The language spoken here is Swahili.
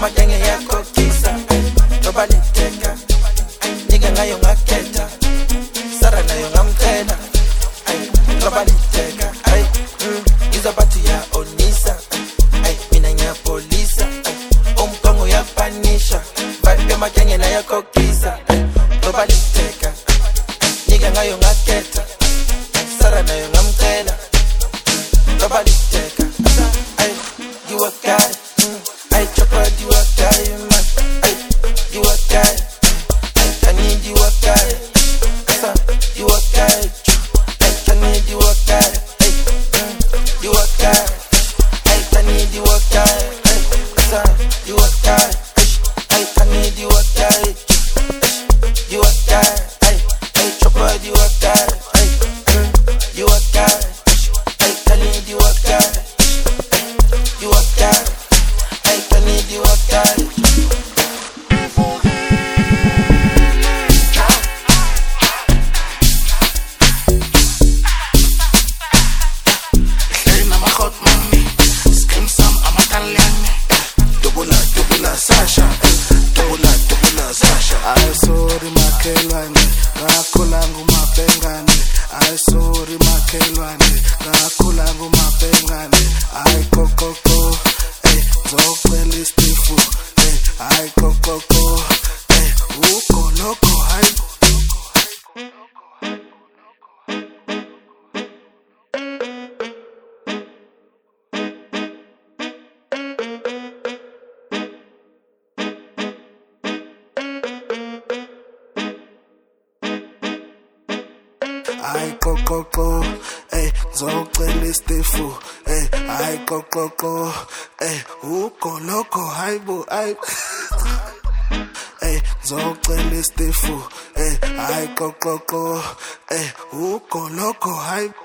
matenge yakho kisa ngoba liteka nike ngayo ngakhetha Sara nayo ngamcela ngoba liteka izabathi ya onisa mina ngiyapolisa umgongo uyapanisha vibe matenge na yakho kisa ngoba liteka nike ngayo ngakhetha Sara nayo ngamcela ngoba liteka you a guy chopper, you a guy, man. You a guy. I need you a guy. You a guy. I need you a guy. You a guy. I need you a guy. You a guy. I need you a guy. You a guy. Chopper, you a guy. You a guy. I need you a guy. You a guy. I need you a guy. Playing I'm a hot mommy. Scream some, I'm Italian. Double Sasha. Double Sasha. I sorry makelwane. Ngakulangu mapengane. I sorry makelwane. Ngakulangu mapengane. I go. Zokweli stifu, ay koko, uko loko, ay. Ay koko, zokweli stifu, ay koko, uko loko, ay bo, ay. Zokweli stifu, ay koko, uko loko, ay.